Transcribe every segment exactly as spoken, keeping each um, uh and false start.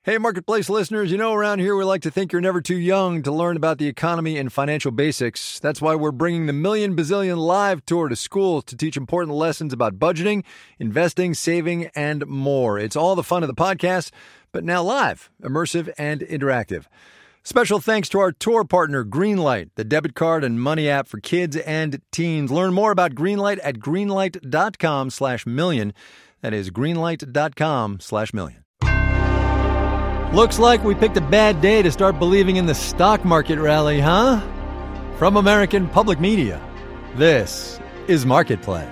Hey, Marketplace listeners, you know around here we like to think you're never too young to learn about the economy and financial basics. That's why we're bringing the Million Bazillion Live Tour to schools to teach important lessons about budgeting, investing, saving, and more. It's all the fun of the podcast, but now live, immersive, and interactive. Special thanks to our tour partner, Greenlight, the debit card and money app for kids and teens. Learn more about Greenlight at greenlight.com slash million. That is greenlight.com slash million. Looks like we picked a bad day to start believing in the stock market rally, huh? From American Public Media, this is Marketplace.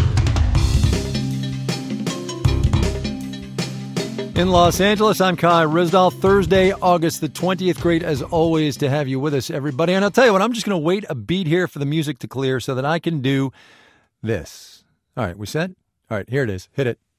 In Los Angeles, I'm Kai Ryssdal. Thursday, August the twentieth. Great, as always, to have you with us, everybody. And I'll tell you what, I'm just going to wait a beat here for the music to clear so that I can do this. All right, we set? All right, here it is. Hit it.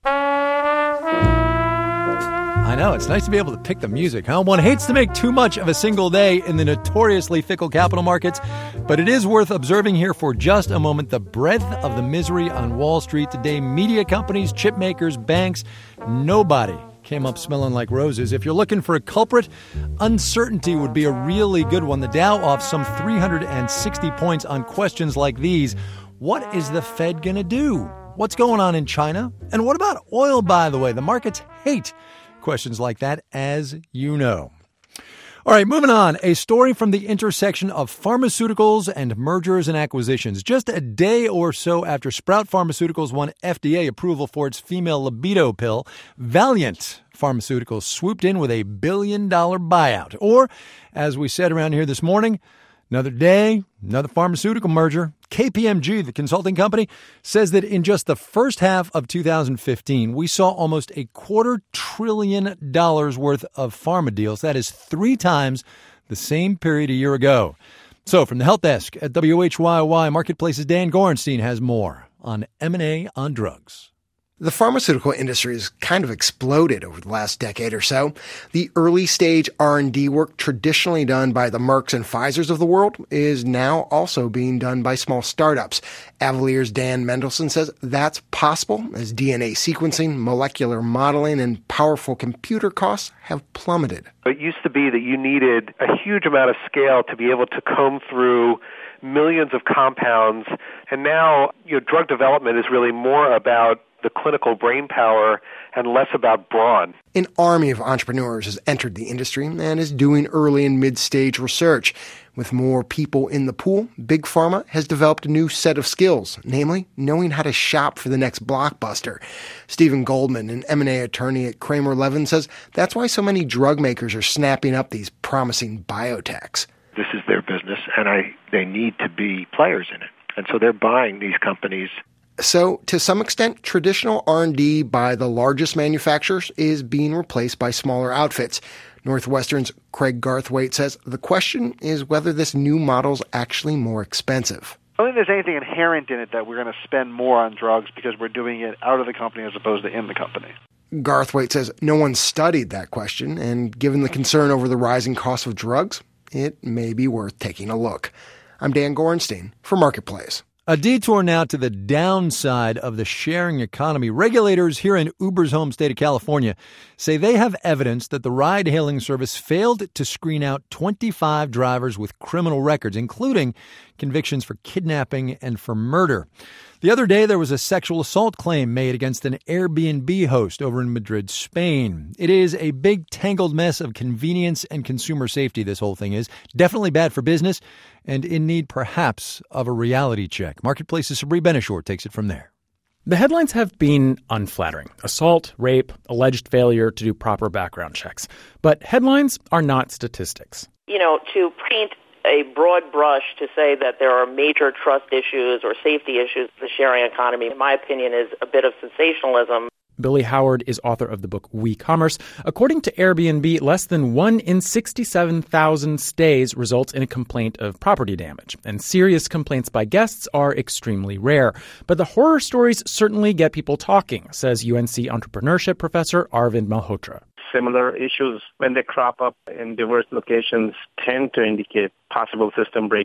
I know, it's nice to be able to pick the music, huh? One hates to make too much of a single day in the notoriously fickle capital markets, but it is worth observing here for just a moment the breadth of the misery on Wall Street today. Media companies, chip makers, banks, nobody came up smelling like roses. If you're looking for a culprit, uncertainty would be a really good one. The Dow off some three hundred sixty points on questions like these. What is the Fed going to do? What's going on in China? And what about oil, by the way? The markets hate questions like that, as you know. All right, moving on. A story from the intersection of pharmaceuticals and mergers and acquisitions. Just a day or so after Sprout Pharmaceuticals won F D A approval for its female libido pill, Valiant Pharmaceuticals swooped in with a billion-dollar buyout. Or, as we said around here this morning, another day, another pharmaceutical merger. K P M G, the consulting company, says that in just the first half of two thousand fifteen, we saw almost a quarter trillion dollars worth of pharma deals. That is three times the same period a year ago. So from the help desk at W H Y Y Marketplace's Dan Gorenstein has more on M and A on drugs. The pharmaceutical industry has kind of exploded over the last decade or so. The early-stage R and D work traditionally done by the Mercks and Pfizers of the world is now also being done by small startups. Avalier's Dan Mendelsohn says that's possible as D N A sequencing, molecular modeling, and powerful computer costs have plummeted. It used to be that you needed a huge amount of scale to be able to comb through millions of compounds, and now you know, drug development is really more about the clinical brain power and less about brawn. An army of entrepreneurs has entered the industry and is doing early and mid-stage research. With more people in the pool, Big Pharma has developed a new set of skills, namely knowing how to shop for the next blockbuster. Stephen Goldman, an M and A attorney at Kramer Levin, says that's why so many drug makers are snapping up these promising biotechs. This is their business, and I they need to be players in it. And so they're buying these companies. So, to some extent, traditional R and D by the largest manufacturers is being replaced by smaller outfits. Northwestern's Craig Garthwaite says the question is whether this new model's actually more expensive. I don't think there's anything inherent in it that we're going to spend more on drugs because we're doing it out of the company as opposed to in the company. Garthwaite says no one studied that question, and given the concern over the rising cost of drugs, it may be worth taking a look. I'm Dan Gorenstein for Marketplace. A detour now to the downside of the sharing economy. Regulators here in Uber's home state of California say they have evidence that the ride-hailing service failed to screen out twenty-five drivers with criminal records, including convictions for kidnapping and for murder. The other day, there was a sexual assault claim made against an Airbnb host over in Madrid, Spain. It is a big tangled mess of convenience and consumer safety, this whole thing is. Definitely bad for business and in need, perhaps, of a reality check. Marketplace's Sabri Benishore takes it from there. The headlines have been unflattering. Assault, rape, alleged failure to do proper background checks. But headlines are not statistics. You know, to paint a broad brush to say that there are major trust issues or safety issues with the sharing economy, in my opinion, is a bit of sensationalism. Billy Howard is author of the book WeCommerce. According to Airbnb, less than one in sixty-seven thousand stays results in a complaint of property damage. And serious complaints by guests are extremely rare. But the horror stories certainly get people talking, says U N C entrepreneurship professor Arvind Malhotra. Similar issues, when they crop up in diverse locations, tend to indicate possible system breakdown.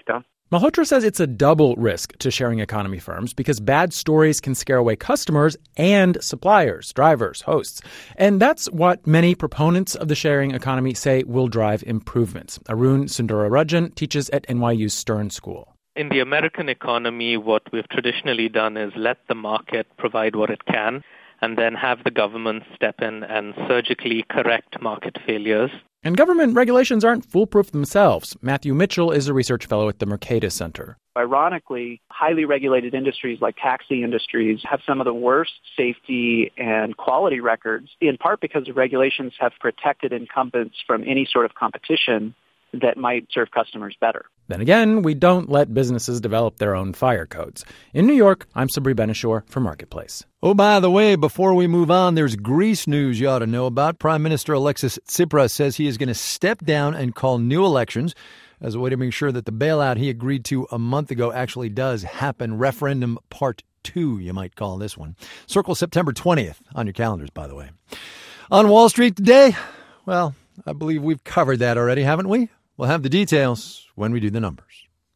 Malhotra says it's a double risk to sharing economy firms because bad stories can scare away customers and suppliers, drivers, hosts. And that's what many proponents of the sharing economy say will drive improvements. Arun Sundararajan teaches at N Y U's Stern School. In the American economy, what we've traditionally done is let the market provide what it can and then have the government step in and surgically correct market failures. And government regulations aren't foolproof themselves. Matthew Mitchell is a research fellow at the Mercatus Center. Ironically, highly regulated industries like taxi industries have some of the worst safety and quality records, in part because the regulations have protected incumbents from any sort of competition that might serve customers better. Then again, we don't let businesses develop their own fire codes. In New York, I'm Sabri Benishore for Marketplace. Oh, by the way, before we move on, there's Greece news you ought to know about. Prime Minister Alexis Tsipras says he is going to step down and call new elections as a way to make sure that the bailout he agreed to a month ago actually does happen. Referendum part two, you might call this one. Circle September twentieth on your calendars, by the way. On Wall Street today, well, I believe we've covered that already, haven't we? We'll have the details when we do the numbers.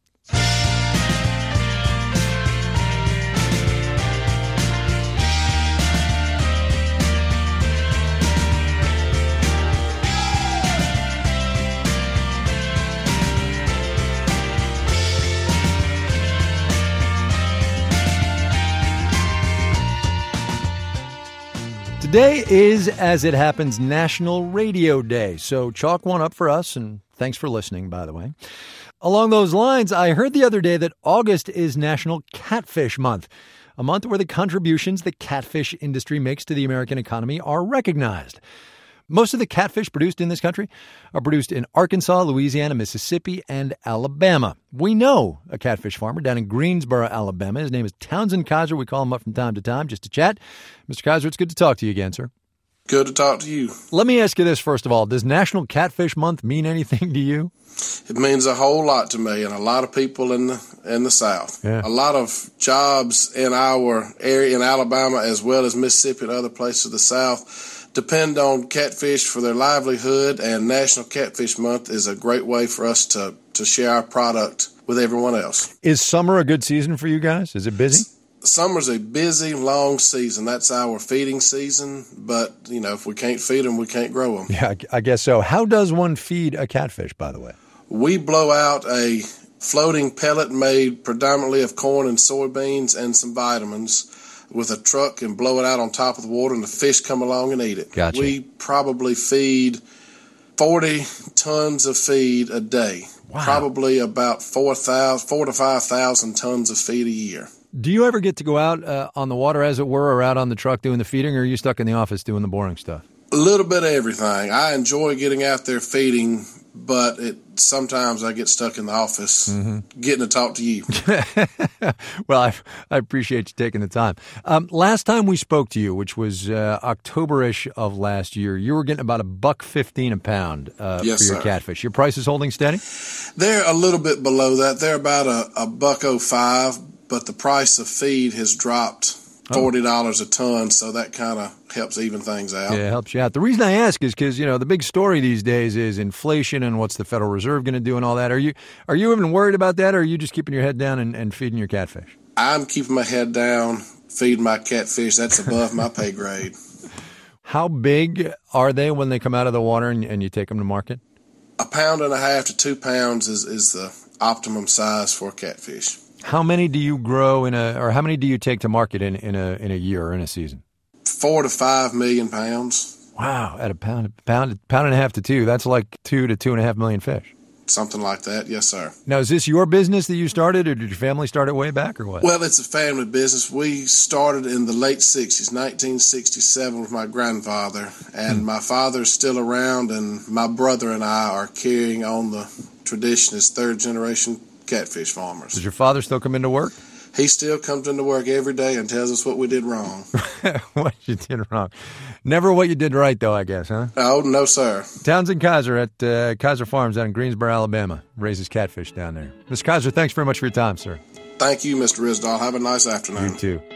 Today is, as it happens, National Radio Day, so chalk one up for us, and thanks for listening, by the way. Along those lines, I heard the other day that August is National Catfish Month, a month where the contributions the catfish industry makes to the American economy are recognized. Most of the catfish produced in this country are produced in Arkansas, Louisiana, Mississippi, and Alabama. We know a catfish farmer down in Greensboro, Alabama. His name is Townsend Kaiser. We call him up from time to time just to chat. Mister Kaiser, it's good to talk to you again, sir. Good to talk to you. Let me ask you this, first of all. Does National Catfish Month mean anything to you? It means a whole lot to me and a lot of people in the in the South. Yeah. A lot of jobs in our area in Alabama as well as Mississippi and other places of the South depend on catfish for their livelihood, and National Catfish Month is a great way for us to, to share our product with everyone else. Is summer a good season for you guys? Is it busy? Summer's a busy, long season. That's our feeding season, but, you know, if we can't feed them, we can't grow them. Yeah, I guess so. How does one feed a catfish, by the way? We blow out a floating pellet made predominantly of corn and soybeans and some vitamins with a truck and blow it out on top of the water, and the fish come along and eat it. Gotcha. We probably feed forty tons of feed a day. Wow. Probably about four thousand, four to five thousand tons of feed a year. Do you ever get to go out uh, on the water, as it were, or out on the truck doing the feeding, or are you stuck in the office doing the boring stuff? A little bit of everything. I enjoy getting out there feeding, but it sometimes I get stuck in the office mm-hmm. getting to talk to you. Well, I, I appreciate you taking the time. Um, last time we spoke to you, which was uh, October-ish of last year, you were getting about a buck fifteen a pound uh, yes, for your sir. catfish. Your price is holding steady? They're a little bit below that. They're about a, a buck oh five, but the price of feed has dropped forty dollars a ton, so that kind of helps even things out. Yeah, it helps you out. The reason I ask is because, you know, the big story these days is inflation and what's the Federal Reserve going to do and all that. Are you are you even worried about that, or are you just keeping your head down and, and feeding your catfish? I'm keeping my head down, feeding my catfish. That's above my pay grade. How big are they when they come out of the water and, and you take them to market? A pound and a half to two pounds is, is the optimum size for catfish. How many do you grow in a, or how many do you take to market in, in a in a year or in a season? Four to five million pounds. Wow, at a pound, pound, pound and a half to two, that's like two to two and a half million fish. Something like that, yes, sir. Now, is this your business that you started, or did your family start it way back, or what? Well, it's a family business. We started in the late sixties, nineteen sixty-seven, with my grandfather, and hmm. my father's still around, and my brother and I are carrying on the tradition as third-generation catfish farmers. Does your father still come into work? He still comes into work every day and tells us what we did wrong. What you did wrong. Never what you did right, though, I guess, huh? Oh, no, sir. Townsend Kaiser at uh, Kaiser Farms out in Greensboro, Alabama. Raises catfish down there. Mister Kaiser, thanks very much for your time, sir. Thank you, Mister Risdall. Have a nice afternoon. You too.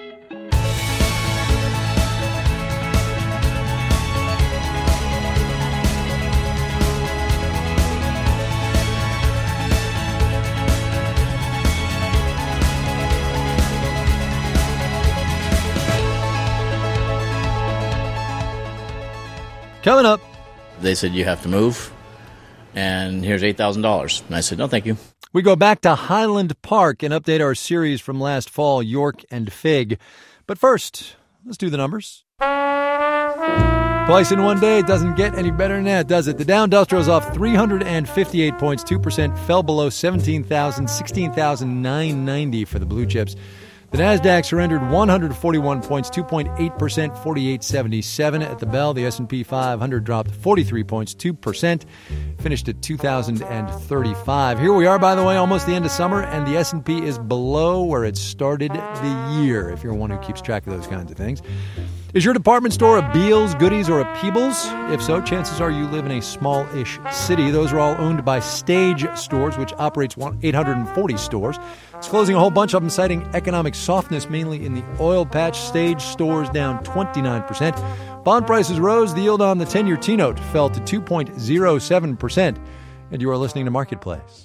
Coming up. They said, you have to move, and here's eight thousand dollars. And I said, no, thank you. We go back to Highland Park and update our series from last fall, York and Fig. But first, let's do the numbers. Twice in one day, it doesn't get any better than that, does it? The Dow Industrial is off three hundred fifty-eight points, two percent, fell below seventeen thousand, sixteen thousand nine hundred ninety for the blue chips. The NASDAQ surrendered one hundred forty-one points, two point eight percent, forty-eight seventy-seven at the bell. The S and P five hundred dropped forty-three points, two percent, finished at two thousand thirty-five. Here we are, by the way, almost the end of summer, and the S and P is below where it started the year, if you're one who keeps track of those kinds of things. Is your department store a Beals, Goodies, or a Peebles? If so, chances are you live in a small-ish city. Those are all owned by Stage Stores, which operates eight hundred forty stores. It's closing a whole bunch of them, citing economic softness, mainly in the oil patch. Stage Stores down twenty-nine percent. Bond prices rose. The yield on the ten-year T-note fell to two point oh seven percent. And you are listening to Marketplace.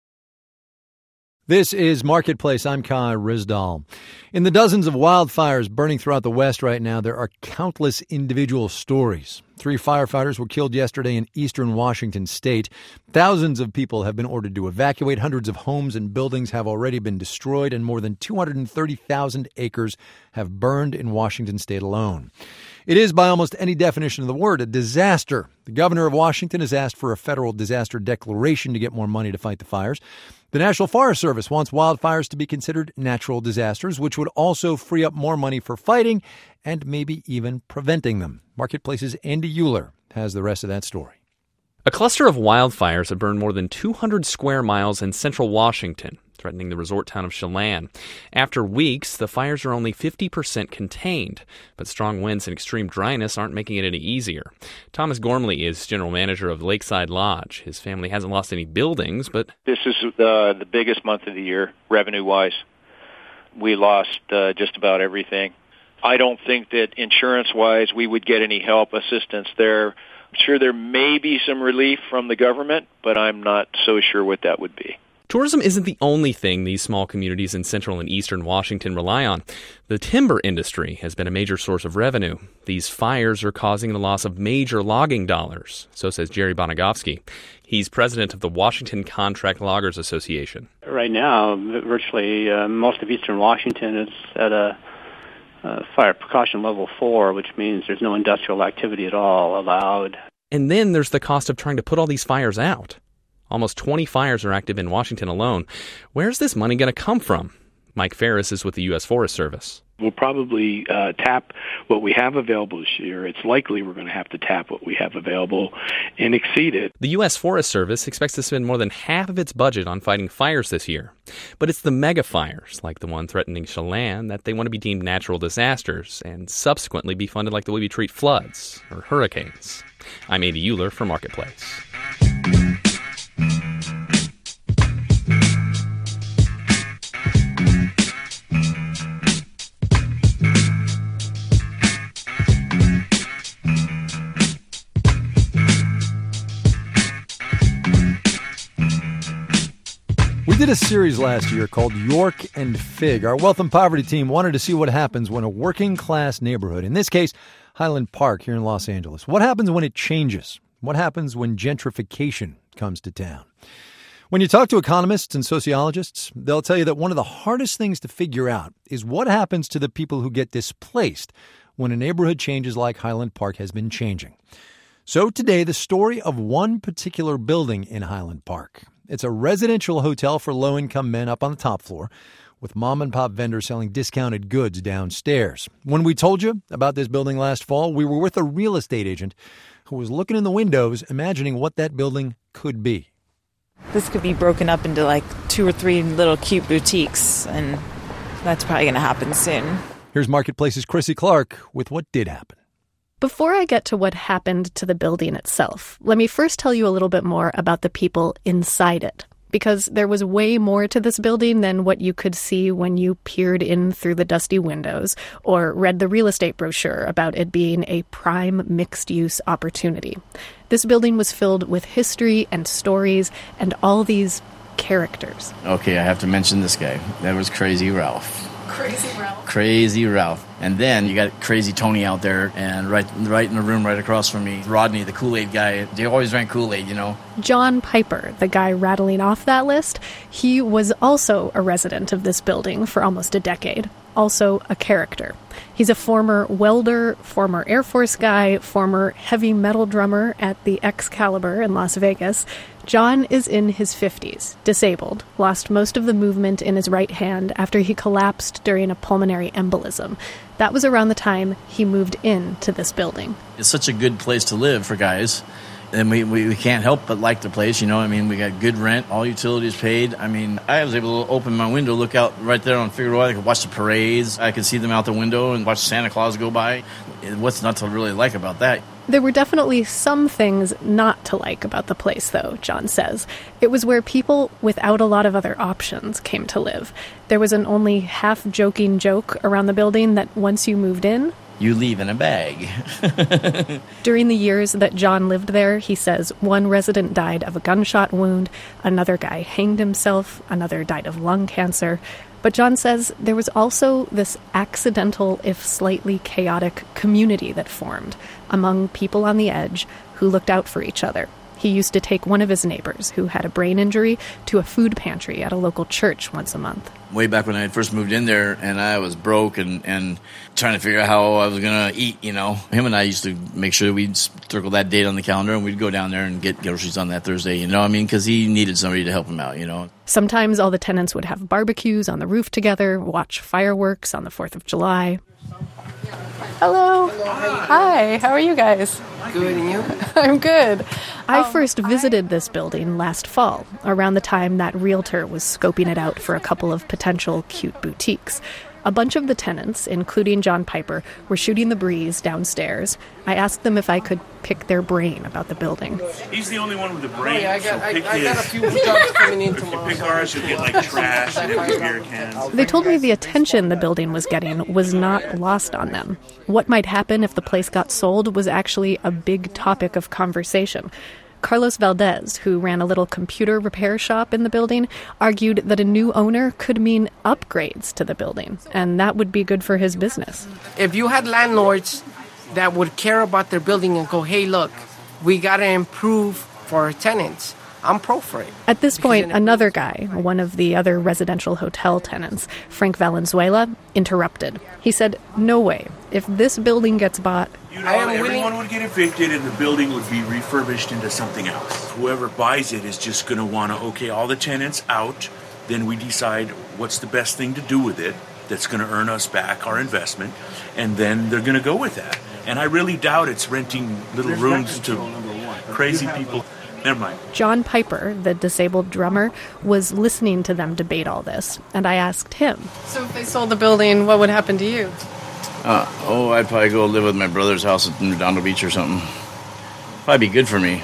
This is Marketplace. I'm Kai Rizdal. In the dozens of wildfires burning throughout the West right now, there are countless individual stories. Three firefighters were killed yesterday in eastern Washington state. Thousands of people have been ordered to evacuate. Hundreds of homes and buildings have already been destroyed, and more than two hundred thirty thousand acres have burned in Washington state alone. It is, by almost any definition of the word, a disaster. The governor of Washington has asked for a federal disaster declaration to get more money to fight the fires. The National Forest Service wants wildfires to be considered natural disasters, which would also free up more money for fighting and maybe even preventing them. Marketplace's Andy Euler has the rest of that story. A cluster of wildfires have burned more than two hundred square miles in central Washington, threatening the resort town of Chelan. After weeks, the fires are only fifty percent contained, but strong winds and extreme dryness aren't making it any easier. Thomas Gormley is general manager of Lakeside Lodge. His family hasn't lost any buildings, but... This is uh, the biggest month of the year, revenue-wise. We lost uh, just about everything. I don't think that insurance-wise we would get any help, assistance there. I'm sure there may be some relief from the government, but I'm not so sure what that would be. Tourism isn't the only thing these small communities in central and eastern Washington rely on. The timber industry has been a major source of revenue. These fires are causing the loss of major logging dollars, so says Jerry Bonagovsky. He's president of the Washington Contract Loggers Association. Right now, virtually uh, most of eastern Washington is at a uh, fire precaution level four, which means there's no industrial activity at all allowed. And then there's the cost of trying to put all these fires out. Almost twenty fires are active in Washington alone. Where's this money going to come from? Mike Ferris is with the U S Forest Service. We'll probably uh, tap what we have available this year. It's likely we're going to have to tap what we have available and exceed it. The U S Forest Service expects to spend more than half of its budget on fighting fires this year. But it's the mega fires, like the one threatening Chelan, that they want to be deemed natural disasters and subsequently be funded like the way we treat floods or hurricanes. I'm Andy Euler for Marketplace. We did a series last year called York and Fig. Our Wealth and Poverty team wanted to see what happens when a working-class neighborhood, in this case, Highland Park here in Los Angeles, what happens when it changes? What happens when gentrification comes to town? When you talk to economists and sociologists, they'll tell you that one of the hardest things to figure out is what happens to the people who get displaced when a neighborhood changes like Highland Park has been changing. So today, the story of one particular building in Highland Park. It's a residential hotel for low-income men up on the top floor, with mom-and-pop vendors selling discounted goods downstairs. When we told you about this building last fall, we were with a real estate agent who was looking in the windows, imagining what that building could be. This could be broken up into like two or three little cute boutiques, and that's probably going to happen soon. Here's Marketplace's Chrissy Clark with what did happen. Before I get to what happened to the building itself, let me first tell you a little bit more about the people inside it, because there was way more to this building than what you could see when you peered in through the dusty windows or read the real estate brochure about it being a prime mixed-use opportunity. This building was filled with history and stories and all these characters. Okay, I have to mention this guy. That was Crazy Ralph. Crazy Ralph. Crazy Ralph. And then you got Crazy Tony out there, and right right in the room right across from me, Rodney, the Kool-Aid guy. They always drank Kool-Aid, you know. John Piper, the guy rattling off that list, he was also a resident of this building for almost a decade. Also a character. He's a former welder, former Air Force guy, former heavy metal drummer at the Excalibur in Las Vegas. John is in his fifties, disabled, lost most of the movement in his right hand after he collapsed during a pulmonary embolism. That was around the time he moved into this building. It's such a good place to live for guys. And we, we, we can't help but like the place, you know. I mean, we got good rent, all utilities paid. I mean, I was able to open my window, look out right there on Figueroa. I could watch the parades. I could see them out the window and watch Santa Claus go by. What's not to really like about that? There were definitely some things not to like about the place, though, John says. It was where people without a lot of other options came to live. There was an only half-joking joke around the building that once you moved in, you leave in a bag. During the years that John lived there, he says one resident died of a gunshot wound, another guy hanged himself, another died of lung cancer. But John says there was also this accidental, if slightly chaotic, community that formed among people on the edge who looked out for each other. He used to take one of his neighbors who had a brain injury to a food pantry at a local church once a month. Way back when I first moved in there and I was broke and, and trying to figure out how I was going to eat, you know, him and I used to make sure we'd circle that date on the calendar and we'd go down there and get groceries on that Thursday, you know what I mean? Because he needed somebody to help him out, you know. Sometimes all the tenants would have barbecues on the roof together, watch fireworks on the fourth of July. Hello. Hello, how you doing? Hi, how are you guys? Good, and you? I'm good. I first visited this building last fall, around the time that realtor was scoping it out for a couple of potential cute boutiques. A bunch of the tenants, including John Piper, were shooting the breeze downstairs. I asked them if I could pick their brain about the building. He's the only one with a brain. Oh, yeah, I got, so I, pick I his. got a few jobs coming in tomorrow. If you pick ours, you'll get like trash and empty beer cans. They told me the attention the building was getting was not lost on them. What might happen if the place got sold was actually a big topic of conversation. Carlos Valdez, who ran a little computer repair shop in the building, argued that a new owner could mean upgrades to the building, and that would be good for his business. If you had landlords that would care about their building and go, hey, look, we got to improve for our tenants, I'm pro for it. At this point, another guy, one of the other residential hotel tenants, Frank Valenzuela, interrupted. He said, no way. If this building gets bought, You know, everyone would get evicted and the building would be refurbished into something else. Whoever buys it is just going to want to, okay, all the tenants out, then we decide what's the best thing to do with it that's going to earn us back our investment, and then they're going to go with that. And I really doubt it's renting little rooms to crazy people. Never mind. John Piper, the disabled drummer, was listening to them debate all this, and I asked him. So if they sold the building, what would happen to you? Uh, oh, I'd probably go live with my brother's house at Redondo Beach or something. Probably be good for me.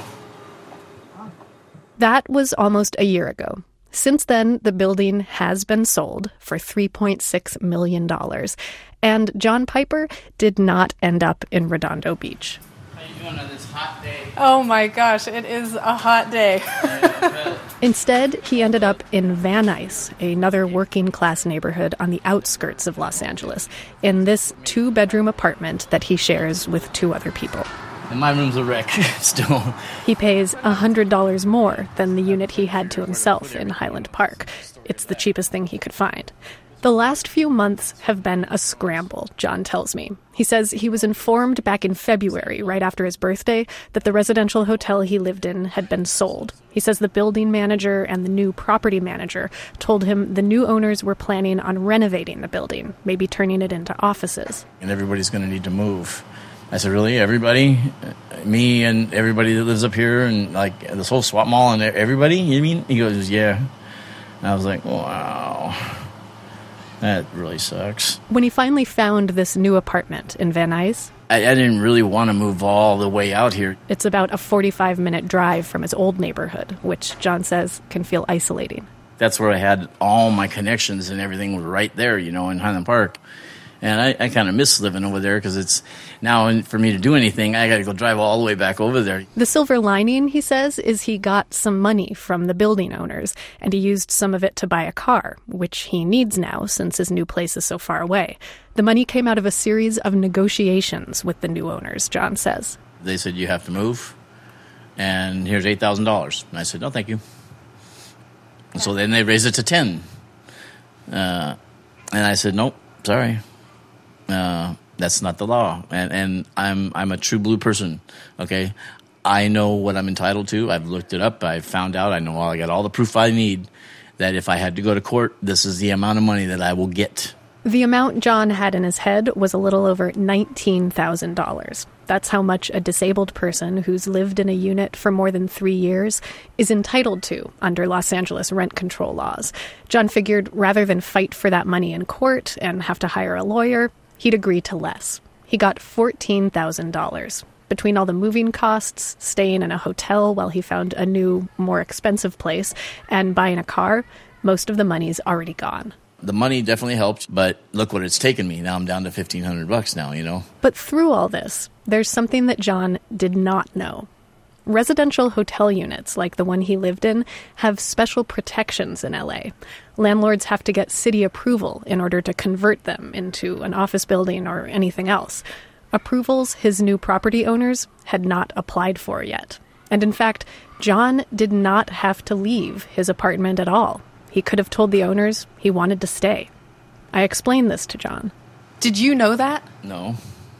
That was almost a year ago. Since then, the building has been sold for three point six million dollars, and John Piper did not end up in Redondo Beach. How you doing on this hot day? Oh my gosh, it is a hot day. Instead, he ended up in Van Nuys, another working-class neighborhood on the outskirts of Los Angeles, in this two-bedroom apartment that he shares with two other people. And my room's a wreck, still. He pays one hundred dollars more than the unit he had to himself in Highland Park. It's the cheapest thing he could find. The last few months have been a scramble, John tells me. He says he was informed back in February, right after his birthday, that the residential hotel he lived in had been sold. He says the building manager and the new property manager told him the new owners were planning on renovating the building, maybe turning it into offices. And everybody's going to need to move. I said, really? Everybody? Me and everybody that lives up here and like this whole swap mall and everybody? You mean? He goes, yeah. And I was like, wow. That really sucks. When he finally found this new apartment in Van Nuys, I, I didn't really want to move all the way out here. It's about a forty-five minute drive from his old neighborhood, which John says can feel isolating. That's where I had all my connections and everything was right there, you know, in Highland Park. And I, I kind of miss living over there because it's now for me to do anything, I got to go drive all the way back over there. The silver lining, he says, is he got some money from the building owners, and he used some of it to buy a car, which he needs now since his new place is so far away. The money came out of a series of negotiations with the new owners, John says. They said, you have to move, and here's eight thousand dollars. And I said, no, thank you. And so then they raised it to ten. Uh, and I said, nope, sorry. Uh, that's not the law. And, and I'm I'm a true blue person, okay? I know what I'm entitled to. I've looked it up. I've found out. I know I got all the proof I need that if I had to go to court, this is the amount of money that I will get. The amount John had in his head was a little over nineteen thousand dollars. That's how much a disabled person who's lived in a unit for more than three years is entitled to under Los Angeles rent control laws. John figured rather than fight for that money in court and have to hire a lawyer, he'd agree to less. He got fourteen thousand dollars. Between all the moving costs, staying in a hotel while he found a new, more expensive place, and buying a car, most of the money's already gone. The money definitely helped, but look what it's taken me. Now I'm down to fifteen hundred bucks now, you know. But through all this, there's something that John did not know. Residential hotel units, like the one he lived in, have special protections in L A. Landlords have to get city approval in order to convert them into an office building or anything else. Approvals his new property owners had not applied for yet. And in fact, John did not have to leave his apartment at all. He could have told the owners he wanted to stay. I explained this to John. Did you know that? No.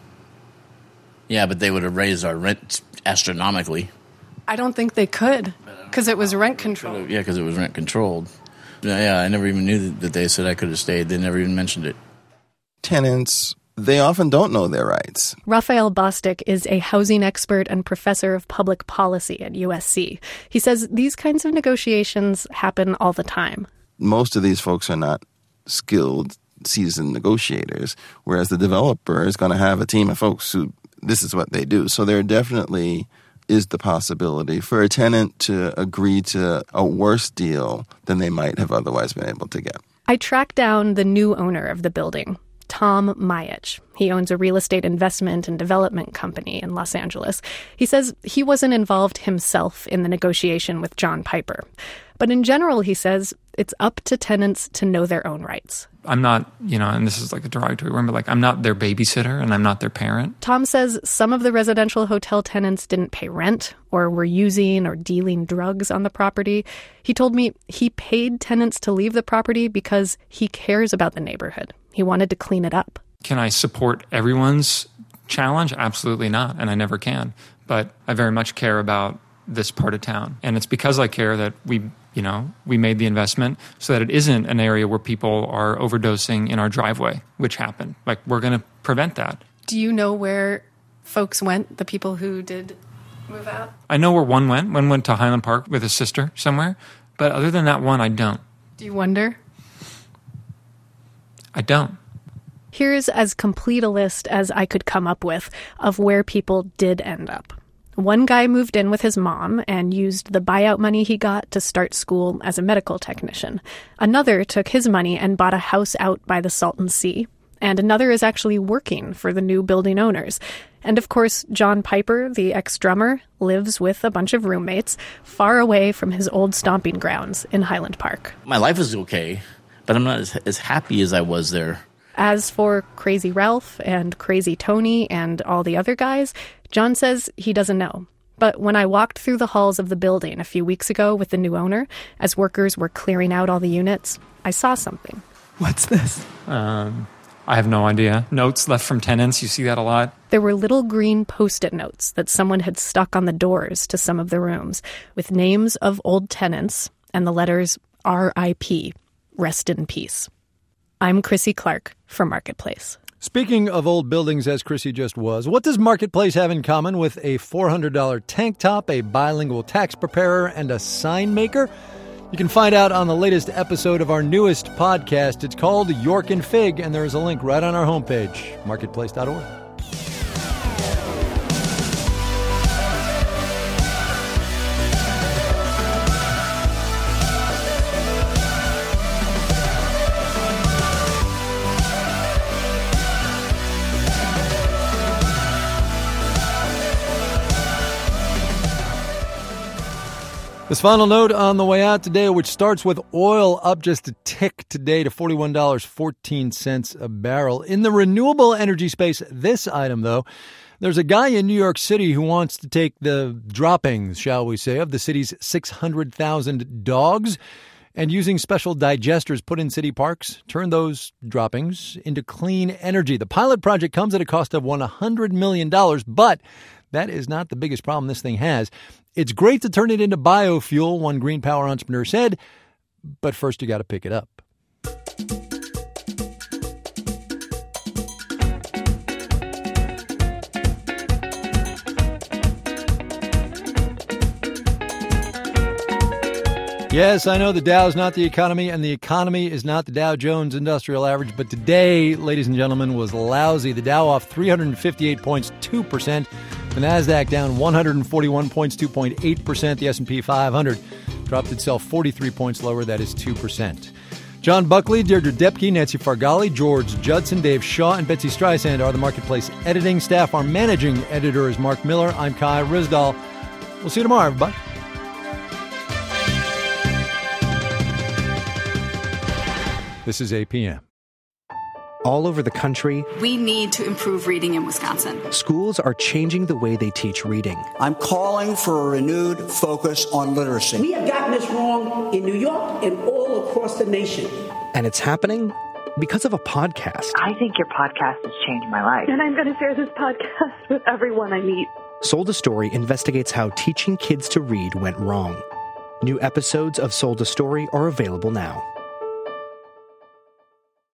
Yeah, but they would have raised our rent astronomically. I don't think they could, because it was rent controlled. Yeah, because it was rent controlled. Yeah, yeah, I never even knew that they said I could have stayed. They never even mentioned it. Tenants, they often don't know their rights. Raphael Bostic is a housing expert and professor of public policy at U S C. He says these kinds of negotiations happen all the time. Most of these folks are not skilled, seasoned negotiators, whereas the developer is going to have a team of folks who this is what they do. So there definitely is the possibility for a tenant to agree to a worse deal than they might have otherwise been able to get. I tracked down the new owner of the building, Tom Mayich. He owns a real estate investment and development company in Los Angeles. He says he wasn't involved himself in the negotiation with John Piper. But in general, he says, it's up to tenants to know their own rights. I'm not, you know, and this is like a derogatory word, but like I'm not their babysitter and I'm not their parent. Tom says some of the residential hotel tenants didn't pay rent or were using or dealing drugs on the property. He told me he paid tenants to leave the property because he cares about the neighborhood. He wanted to clean it up. Can I support everyone's challenge? Absolutely not, and I never can. But I very much care about this part of town. And it's because I care that we, you know, we made the investment so that it isn't an area where people are overdosing in our driveway, which happened. Like, we're going to prevent that. Do you know where folks went, the people who did move out? I know where one went. One went to Highland Park with his sister somewhere. But other than that one, I don't. Do you wonder? I don't. Here's as complete a list as I could come up with of where people did end up. One guy moved in with his mom and used the buyout money he got to start school as a medical technician. Another took his money and bought a house out by the Salton Sea. And another is actually working for the new building owners. And of course, John Piper, the ex-drummer, lives with a bunch of roommates far away from his old stomping grounds in Highland Park. My life is okay, but I'm not as, as happy as I was there. As for Crazy Ralph and Crazy Tony and all the other guys, John says he doesn't know. But when I walked through the halls of the building a few weeks ago with the new owner, as workers were clearing out all the units, I saw something. What's this? Um, I have no idea. Notes left from tenants, you see that a lot. There were little green Post-it notes that someone had stuck on the doors to some of the rooms with names of old tenants and the letters R I P, rest in peace. I'm Chrissy Clark for Marketplace. Speaking of old buildings, as Chrissy just was, what does Marketplace have in common with a four hundred dollars tank top, a bilingual tax preparer, and a sign maker? You can find out on the latest episode of our newest podcast. It's called York and Fig, and there is a link right on our homepage, marketplace dot org. This final note on the way out today, which starts with oil up just a tick today to forty-one dollars and fourteen cents a barrel. In the renewable energy space, this item, though, there's a guy in New York City who wants to take the droppings, shall we say, of the city's six hundred thousand dogs and using special digesters put in city parks, turn those droppings into clean energy. The pilot project comes at a cost of one hundred million dollars, but that is not the biggest problem this thing has. It's great to turn it into biofuel, one green power entrepreneur said, but first you got to pick it up. Yes, I know the Dow is not the economy, and the economy is not the Dow Jones Industrial Average, but today, ladies and gentlemen, was lousy. The Dow off three hundred fifty-eight points, two percent. The NASDAQ down one hundred forty-one points, two point eight percent. The S and P five hundred dropped itself forty-three points lower, that is two percent. John Buckley, Deirdre Depke, Nancy Fargali, George Judson, Dave Shaw, and Betsy Streisand are the Marketplace editing staff. Our managing editor is Mark Miller. I'm Kai Ryssdal. We'll see you tomorrow, everybody. This is A P M. All over the country, we need to improve reading in Wisconsin. Schools are changing the way they teach reading. I'm calling for a renewed focus on literacy. We have gotten this wrong in New York and all across the nation. And it's happening because of a podcast. I think your podcast has changed my life. And I'm going to share this podcast with everyone I meet. Sold a Story investigates how teaching kids to read went wrong. New episodes of Sold a Story are available now.